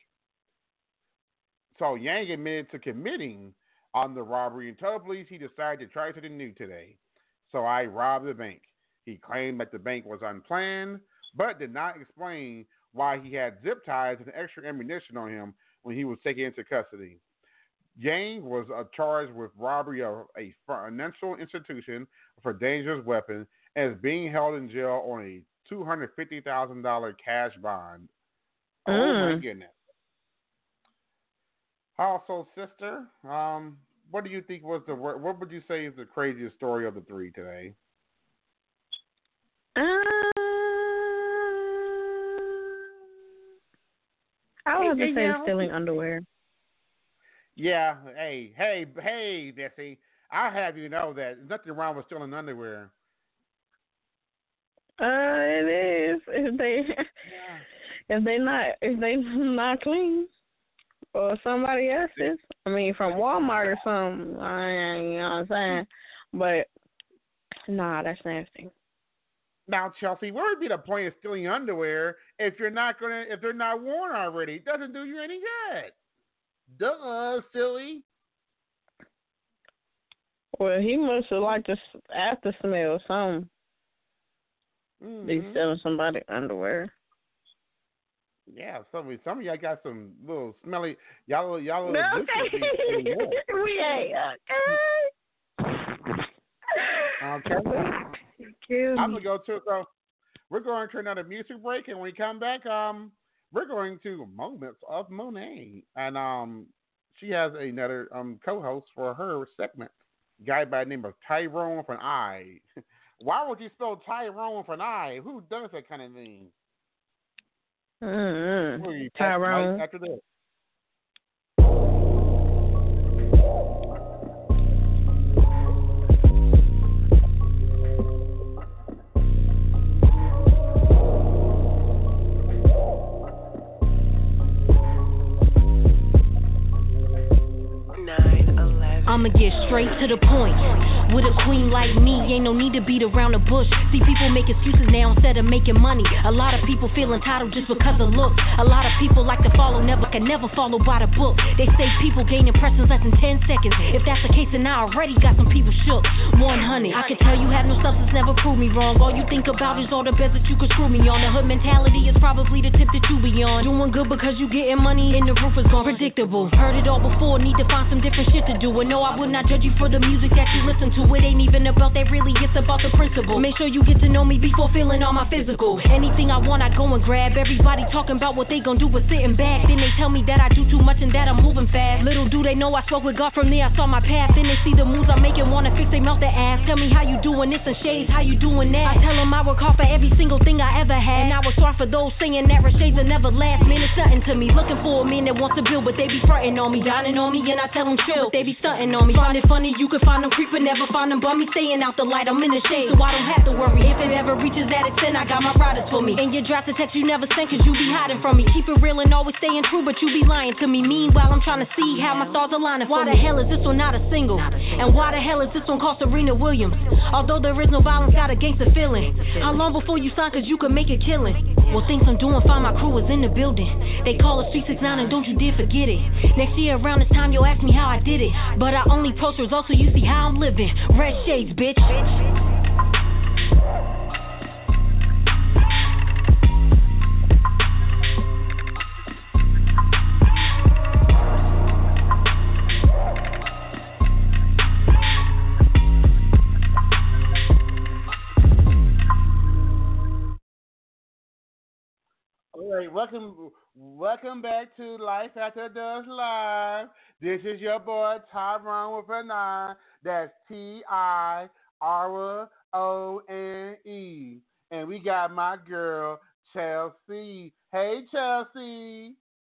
So Yang admitted to committing on the robbery and told police he decided to try something new today. So I robbed the bank. He claimed that the bank was unplanned, but did not explain why he had zip ties and extra ammunition on him when he was taken into custody. Yang was uh, charged with robbery of a financial institution for dangerous weapon and is being held in jail on a two hundred fifty thousand dollars cash bond. Oh, mm. my goodness. Also, sister, um, what do you think was the what would you say is the craziest story of the three today? Uh, I would hey, have to say hey, stealing underwear. Yeah, hey, hey, hey, Bessie, I'll have you know that there's nothing wrong with stealing underwear. Uh, it is if they yeah. if they not if they not clean. Or somebody else's. I mean, from Walmart or something. I, you know what I'm saying? But, nah, that's nasty. Now, Chelsea, what would be the point of stealing underwear if you're not gonna, if they're not worn already? It doesn't do you any good. Duh, silly. Well, he must have liked the after smell or something. Mm-hmm. Be stealing somebody's underwear. Yeah, some some of y'all got some little smelly y'all y'all little okay. We ain't okay. Okay. I'm gonna go to so we're going to another music break, and when we come back, um, we're going to Moments of Monet, and um, she has another um co-host for her segment, a guy by the name of Tyrone with an I. Why would you spell Tyrone with an I? Who does that kind of thing? Mm-hmm. Tyrone. After this. I'ma get straight to the point. With a queen like me, ain't no need to beat around the bush. See, people make excuses now instead of making money. A lot of people feel entitled just because of looks. A lot of people like to follow, never can never follow by the book. They say people gain impressions less than ten seconds. If that's the case, then I already got some people shook. one hundred, I can tell you have no substance, never prove me wrong. All you think about is all the beds that you could screw me on. The hood mentality is probably the tip that you be on. Doing good because you getting money and the roof is gone. Predictable, heard it all before, need to find some different shit to do. And no, I would not judge you for the music that you listen to. It ain't even about that, really, it's about the principle. Make sure you get to know me before feeling all my physical. Anything I want, I go and grab. Everybody talking about what they gon' do with sitting back. Then they tell me that I do too much and that I'm moving fast. Little do they know I spoke with God, from there I saw my path. Then they see the moves I'm making, wanna fix they mouth their ass. Tell me how you doing this and shades, how you doing that. I tell them I work hard for every single thing I ever had. And I was sorry for those saying that shades will never last. Man, it's nothing to me, looking for a man that wants to build, but they be fronting on me, dining on me, and I tell them chill, but they be stunting on me. Find it funny, you can find them creeping, never find them bummy, staying out the light, I'm in the shade, so I don't have to worry. If it ever reaches that extent, I got my riders for me. And your drops of text you never sent, cause you be hiding from me. Keep it real and always staying true, but you be lying to me. Meanwhile, I'm trying to see how my stars aligning for me. Why the hell is this one not a single? And why the hell is this one called Serena Williams? Although there is no violence, got a gangster feeling. How long before you sign, cause you could make a killing? Well, things I'm doing fine, my crew is in the building. They call us three six nine and don't you dare forget it. Next year around this time, you'll ask me how I did it. But I only post results so you see how I'm living. Red shades, bitch. All right, welcome, welcome back to Life After Dusk Live. This is your boy Tyrone with a nine. That's T I R O N E, and we got my girl Chelsea. Hey, Chelsea.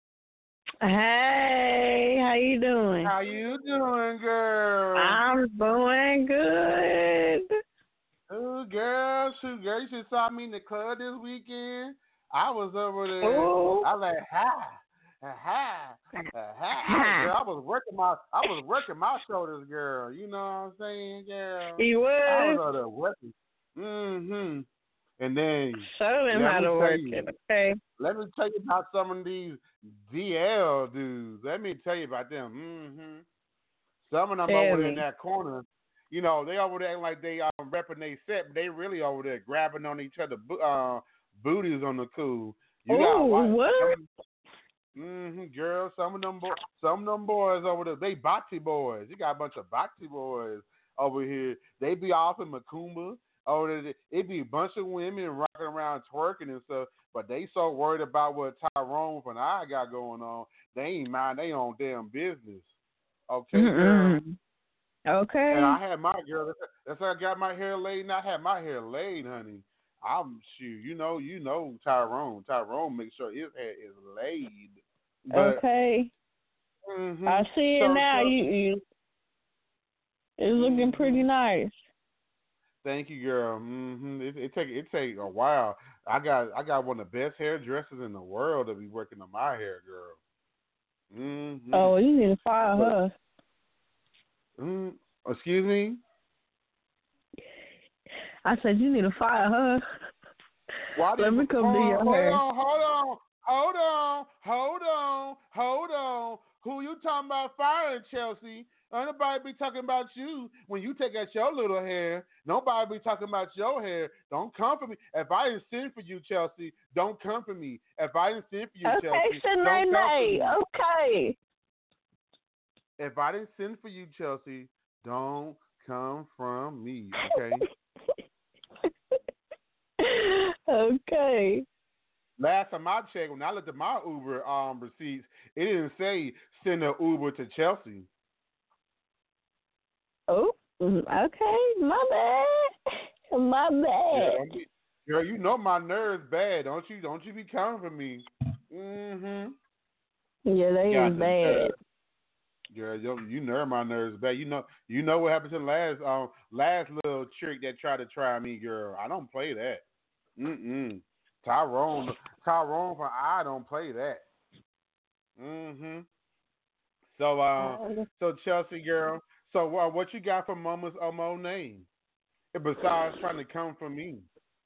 Hey, how you doing? How you doing, girl? I'm doing good. Oh, girl, shoot, girl, you should saw me in the club this weekend. I was over there. Ooh. I was like, ha, ha, ha. Girl, I was working my, I was working my shoulders, girl. You know what I'm saying, girl? You was. I was over there working. Mm-hmm. And then show them how to work you, it, okay? Let me tell you about some of these D L dudes. Let me tell you about them. Mm-hmm. Some of them tell over me. there in that corner. You know, they over there acting like they um, repping they set, but they really over there grabbing on each other uh, booties on the cool. You Ooh, got what? Mm-hmm, girl, some of them bo- some of them boys over there, they boxy boys. You got a bunch of boxy boys over here. They be off in Macumba. Over there, it be a bunch of women rocking around twerking and stuff, but they so worried about what Tyrone and I got going on, they ain't mind they own damn business. Okay, girl. Okay. And I had my girl. That's how I got my hair laid. And I had my hair laid, honey. I'm shoot. You know, you know Tyrone. Tyrone makes sure his hair is laid. But, okay. Mm-hmm. I see it so, now. so, you, you, it's looking mm-hmm. pretty nice. Thank you, girl. Mm-hmm. It, it take it take a while. I got I got one of the best hairdressers in the world to be working on my hair, girl. Mm-hmm. Oh, you need to fire her. Mm, excuse me? I said you need to fire her. Why Let me come hold do on, your hold hair. On, hold on, hold on, hold on, hold on. Who you talking about firing, Chelsea? Nobody be talking about you when you take out your little hair. Nobody be talking about your hair. Don't come for me. If I didn't send for you, Chelsea, don't come for me. If I didn't send for you, okay, Chelsea, don't Sinead, come for me. Okay. If I didn't send for you, Chelsea, don't come from me, okay? Okay. Last time I checked, when I looked at my Uber um, receipts, it didn't say send an Uber to Chelsea. Oh, okay. My bad. My bad. Girl, girl, you know my nerves bad, don't you? Don't you be coming for me. Mm-hmm. Yeah, they Got is bad. Nerves. Girl, you, you nerve my nerves bad. You know, you know what happened to the last um last little trick that tried to try me, girl. I don't play that. Mm-mm. Tyrone, Tyrone from I don't play that. Mm-hmm. So, uh, so Chelsea girl, so uh, what you got for Mama's Omo name? Besides trying to come from me.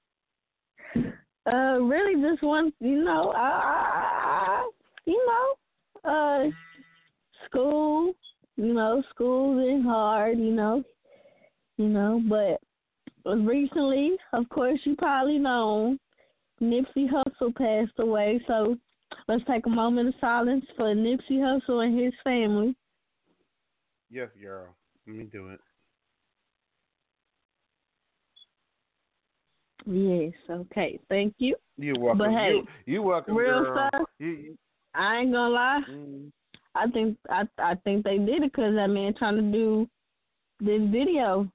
Uh, really, just one. You know, uh, you know, uh, school. You know, school's been hard. You know, you know, but recently, of course, you probably know, Nipsey Hussle passed away. So let's take a moment of silence for Nipsey Hussle and his family. Yes, girl. Let me do it. Yes, okay. Thank you. You're welcome. But hey, you, you welcome, real girl. stuff, You, you, I ain't gonna lie. mm. I think I I think they did it because that man trying to do this video.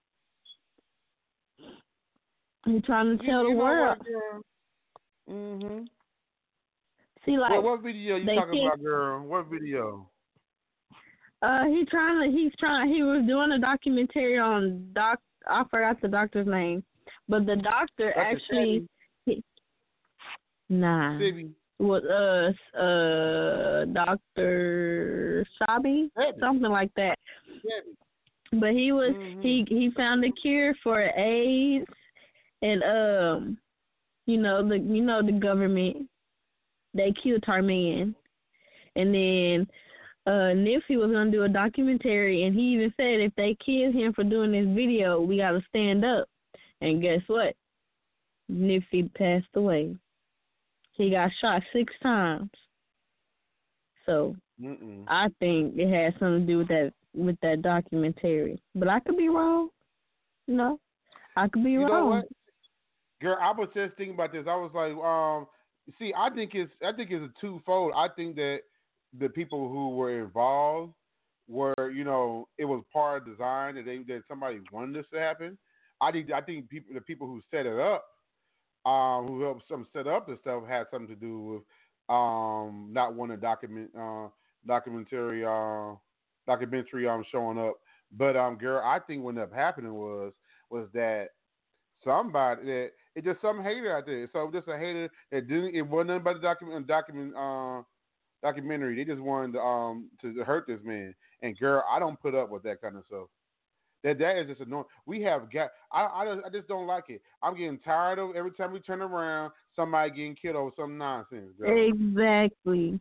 He trying to you, tell you the world. What, mm-hmm. See, like, what, what video you talking think, about, girl? What video? Uh, he trying to. He's trying. He was doing a documentary on doc. I forgot the doctor's name, but the doctor That's actually. He, nah. Sibby. Was uh uh Doctor Sabi, Sibby. something like that. Sibby. But he was mm-hmm. he he found a cure for AIDS, and um, you know the you know the government, they killed our man, and then uh Nipsey was gonna do a documentary, and he even said if they killed him for doing this video, we gotta stand up. And guess what? Nipsey passed away. He got shot six times. So Mm-mm. I think it has something to do with that with that documentary. But I could be wrong. You know, I could be you wrong. Know what? Girl, I was just thinking about this. I was like, um, see, I think it's I think it's a twofold. I think that the people who were involved were, you know, it was part of design that they that somebody wanted this to happen. I think I think people the people who set it up, um, who helped some set up the stuff had something to do with um not wanting document uh documentary uh documentary um showing up. But um girl, I think what ended up happening was was that somebody that it just some hater out there. So just a hater that didn't it wasn't nothing about the document document uh documentary. They just wanted to, um to hurt this man. And girl, I don't put up with that kind of stuff. That that is just annoying. We have got. I I just, I just don't like it. I'm getting tired of every time we turn around, somebody getting killed over some nonsense. Girl. Exactly.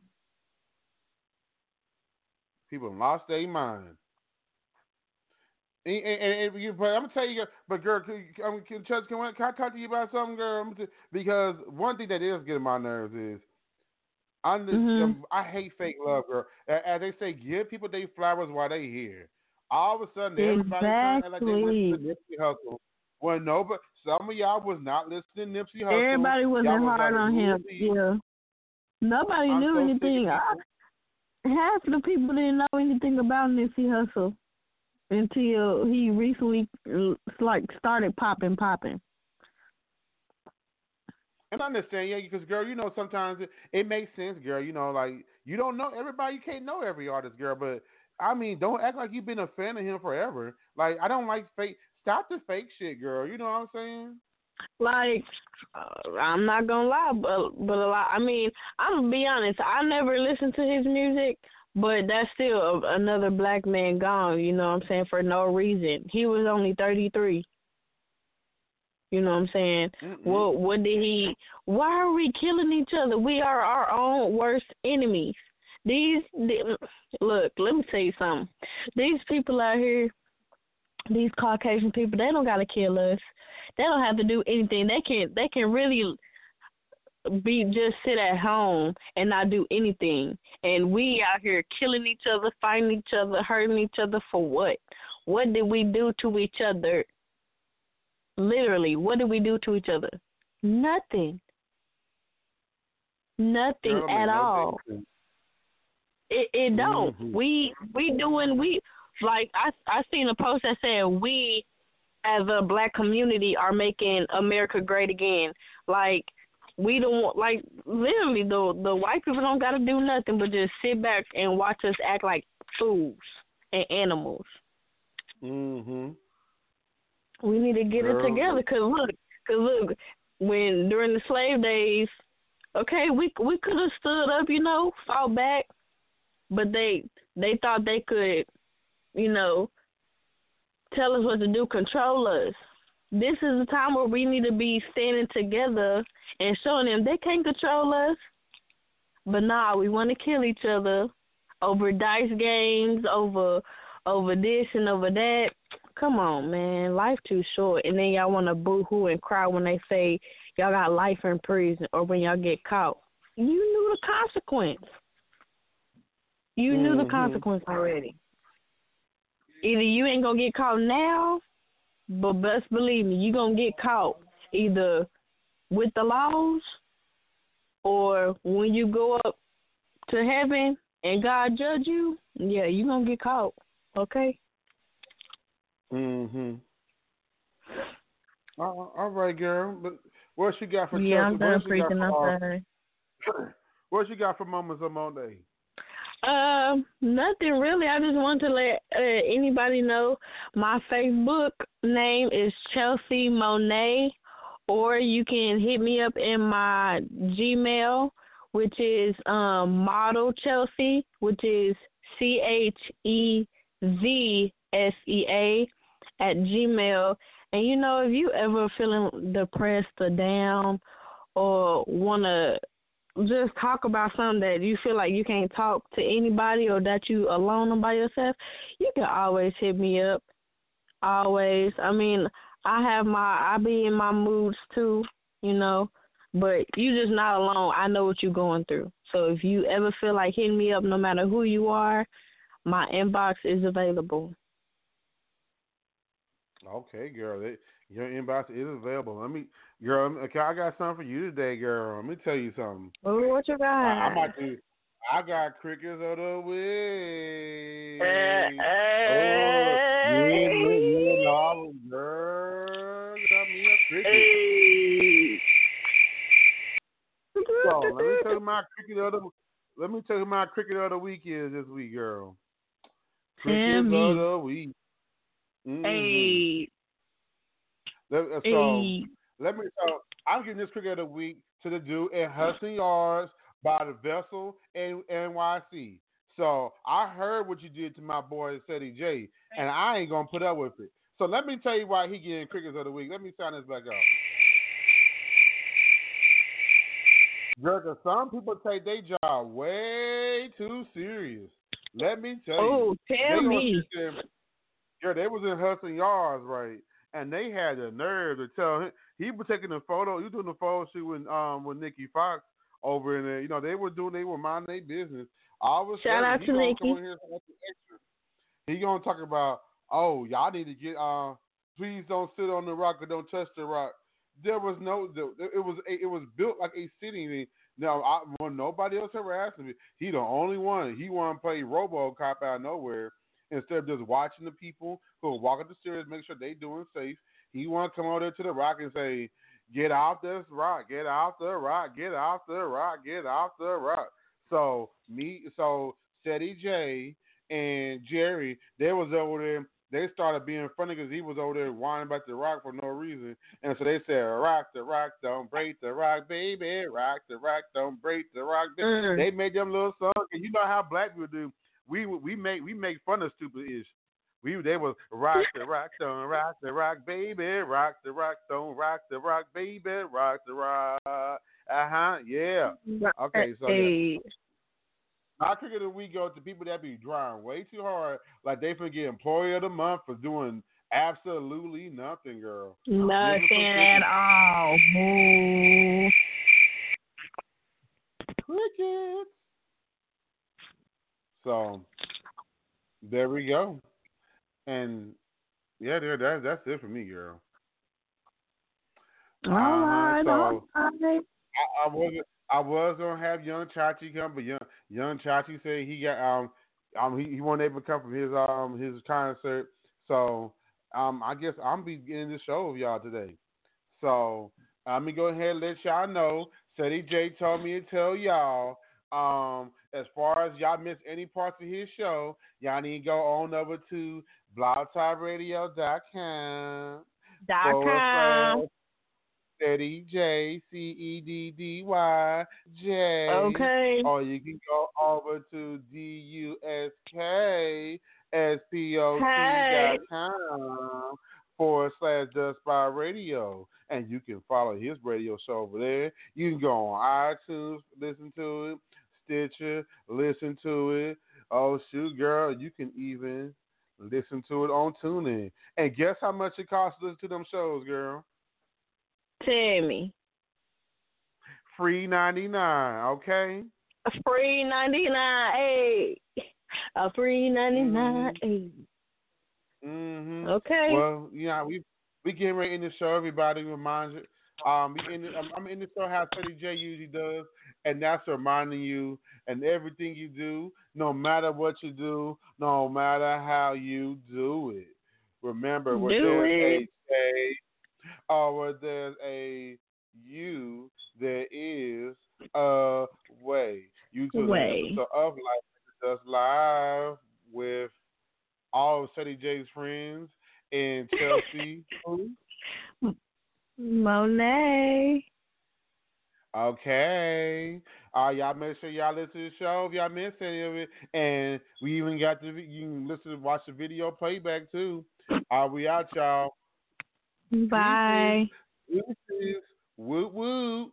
People lost their mind. And, and, and, and you, but I'm gonna tell you, but girl, can, can, can, can, I, can I talk to you about something, girl? Because one thing that is getting my nerves is. I, mm-hmm. I hate fake love, girl. As they say, give people their flowers while they here. All of a sudden, everybody exactly. like they listen to Nipsey Hussle. Well, no, but some of y'all was not listening to Nipsey Hussle. Everybody wasn't y'all hard was like, on him. Yeah. Nobody I'm knew so anything. I, half of the people didn't know anything about Nipsey Hussle until he recently like started popping, popping. And I understand, yeah, because, girl, you know, sometimes it, it makes sense, girl. You know, like, you don't know everybody. You can't know every artist, girl. But, I mean, don't act like you've been a fan of him forever. Like, I don't like fake. Stop the fake shit, girl. You know what I'm saying? Like, uh, I'm not going to lie, but, but a lot. I mean, I'm going to be honest. I never listened to his music, but that's still a, another black man gone, you know what I'm saying, for no reason. He was only thirty-three. You know what I'm saying? Mm-hmm. What what did he? Why are we killing each other? We are our own worst enemies. These, the, look, let me tell you something. These people out here, these Caucasian people, they don't gotta kill us. They don't have to do anything. They can they can really be just sit at home and not do anything. And we out here killing each other, fighting each other, hurting each other for what? What did we do to each other? Literally, what did we do to each other? Nothing. Nothing Girl, at all. It it don't. Mm-hmm. We we doing we like I I seen a post that said we as a black community are making America great again. Like we don't like literally the the white people don't gotta do nothing but just sit back and watch us act like fools and animals. Mhm. We need to get Girl. it together, cause look, cause look, when during the slave days, okay, we we could have stood up, you know, fought back, but they they thought they could, you know, tell us what to do, control us. This is the time where we need to be standing together and showing them they can't control us. But nah, we want to kill each other over dice games, over over this and over that. Come on, man. Life too short. And then y'all want to boo-hoo and cry when they say y'all got life in prison or when y'all get caught. You knew the consequence. You mm-hmm. knew the consequence already. Either you ain't going to get caught now, but best believe me, you're going to get caught either with the laws or when you go up to heaven and God judge you, yeah, you're going to get caught, okay? Mm-hmm. Uh, all right, girl. But what you got for yeah, Chelsea? I'm done freaking out. What you got for Moments of Monet? Um, nothing really. I just want to let uh, anybody know my Facebook name is Chelsea Monet, or you can hit me up in my Gmail, which is um Model Chelsea, which is C H E Z S E A at Gmail. And you know, if you ever feeling depressed or down or want to just talk about something that you feel like you can't talk to anybody or that you alone by yourself, you can always hit me up. Always. I mean, I have my, I be in my moods too, you know, but you just not alone. I know what you're going through. So if you ever feel like hitting me up, no matter who you are, my inbox is available. Okay, girl. Your inbox is available. Let me, girl. Okay, I got something for you today, girl. Let me tell you something. Oh, what you got? I, I might do. I got crickets of the week. Uh, oh, hey. yeah, yeah, yeah, no, girl, got me a cricket. Hey. So let me tell you my cricket of the. Let me tell you my cricket of the week is this week, girl. Crickets of the week. Mm-hmm. Hey. Let, uh, so hey. let me. So I'm giving this cricket of the week to the dude in Hudson Yards by the Vessel and N Y C. So I heard what you did to my boy Ceddy J, and I ain't gonna put up with it. So let me tell you why he getting crickets of the week. Let me sound this back up. Girl, some people take their job way too serious. Let me tell you. Oh, tell me. Girl, they was in Hudson Yards, right? And they had the nerve to tell him he was taking the photo. You doing the photo shoot with um with Nikki Fox over in there. You know they were doing they were minding their business. All of a Shout sudden, out he to gonna Nikki. come in here and extra. He gonna talk about oh y'all need to get uh please don't sit on the rock or don't touch the rock. There was no it was it was built like a city. Now I, well, nobody else harassing me. He the only one. He want to play RoboCop out of nowhere. Instead of just watching the people who are walking the stairs, make sure they doing safe, he want to come over there to the rock and say, "Get off this rock, get off the rock, get off the rock, get off the rock." So me, so Ceddy J and Jerry, they was over there. They started being funny because he was over there whining about the rock for no reason, and so they said, "Rock the rock, don't break the rock, baby. Rock the rock, don't break the rock." Baby. Mm. They made them little songs, and you know how black people do. We we make we make fun of stupid ish. We they was rock the rock, don't rock the rock, baby, rock the rock, don't rock the rock, baby, rock the rock. Uh huh, yeah. Okay, so yeah. My cricket of the week goes to people that be trying way too hard, like they forget Employee of the Month for doing absolutely nothing, girl. Nothing at all. Moo. Cricket. So there we go, and yeah, there that that's it for me, girl. All right, uh, so all right. I, I wasn't. I was gonna have Young Chachi come, but Young Young Chachi said he got um um he, he wasn't able to come from his um his concert, so um I guess I'm beginning the show with y'all today. So I'm gonna go ahead and let y'all know. Ceddy J told me to tell y'all. Um, as far as y'all miss any parts of his show, y'all need to go on over to blog talk radio dot com. Dot com. Ceddy J, C E D D Y J. Okay. Or you can go over to D U S K S P O T dot com forward slash Dust by Radio. And you can follow his radio show over there. You can go on iTunes, listen to it. Stitcher, listen to it. Oh, shoot, girl, you can even listen to it on TuneIn. And guess how much it costs to listen to them shows, girl? Tell me. Free ninety-nine, okay? A free ninety-nine, hey. A free ninety-nine, hey. Mm-hmm. Okay. Well, yeah, we we getting ready in the show. Everybody reminds you. Um, we in the, I'm, I'm in the show how Ceddy J usually does. And that's reminding you, and everything you do, no matter what you do, no matter how you do it, remember, where there's a J or where there's a U, there is a way. You to the episode of Life After Dusk Live with all of Ceddy J's friends in Chelsea. Monet. Okay. Uh, y'all make sure y'all listen to the show if y'all missed any of it. And we even got the, you can listen, watch the video playback too. Uh, we out, y'all. Bye. Deuces. Deuces. Woot woot.